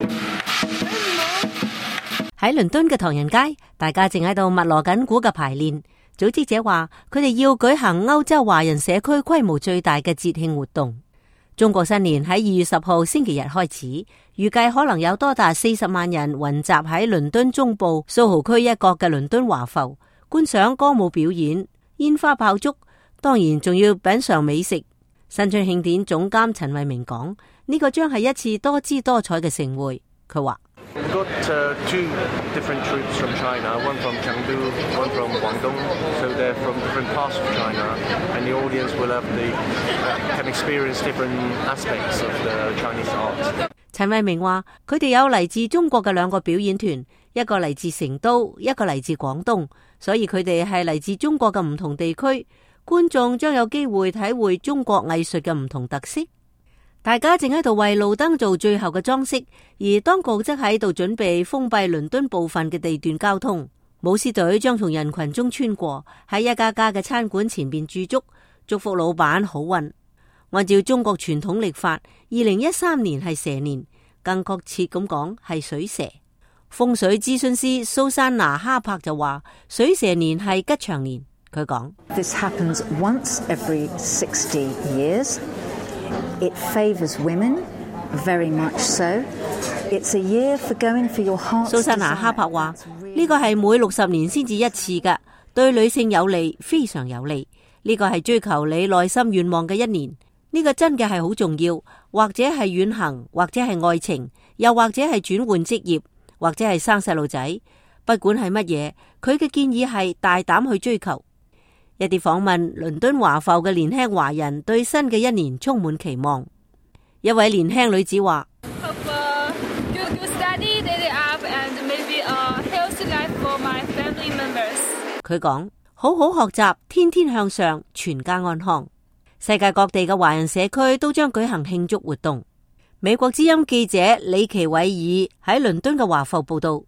喺倫敦嘅唐人街，大家正喺度密鑼緊鼓嘅排練。組織者話，佢哋要舉行歐洲華人社區規模最大嘅節慶活動。中國新年喺2月10號星期日開始，預計可能有多達40萬人雲集喺倫敦中部蘇豪區一角嘅倫敦華埠，觀賞歌舞表演、煙花爆竹，當然仲要品嘗美食。新春慶典總監陳慧明講，呢個將係一次多姿多彩嘅盛會。佢話 We've got two different troops from China, one from Chengdu, one from Guangdong, so they're from different parts of China, and the audience will have can experience different aspects of the Chinese art. 陳慧明話，佢哋有嚟自中國嘅2個表演團，一個嚟自成都，一個嚟自廣東，所以佢哋係嚟自中國嘅唔同地區，觀眾將有機會體會中國藝術嘅唔同特色。大家正喺度為路燈做最後嘅裝飾，而當局則喺度準備封閉倫敦部分嘅地段交通。舞獅隊將從人群中穿過，喺一家家嘅餐館前邊駐足，祝福老闆好運。按照中國傳統曆法，2013年係蛇年，更確切咁講係水蛇。風水諮詢師蘇珊娜哈柏就話，水蛇年係吉祥年。佢講 This happens once every 60 years.It favors women, very much so. It's a year for going for your heart's desire. 蘇珊娜哈柏話，呢個係每60年先至一次㗎，對女性有利，非常有利。呢個係追求你內心願望嘅一年。呢個真嘅係好重要，或者係遠行，或者係愛情，又或者係轉換職業，或者係生細路仔。不管係乜嘢，佢嘅建議係大膽去追求。一啲訪問倫敦華埠嘅年輕華人對新嘅一年充滿期望。一位年輕女子話：佢講好好學習，天天向上，全家安康。世界各地嘅華人社區都將舉行慶祝活動。美國之音記者李奇偉爾喺倫敦嘅華埠報道。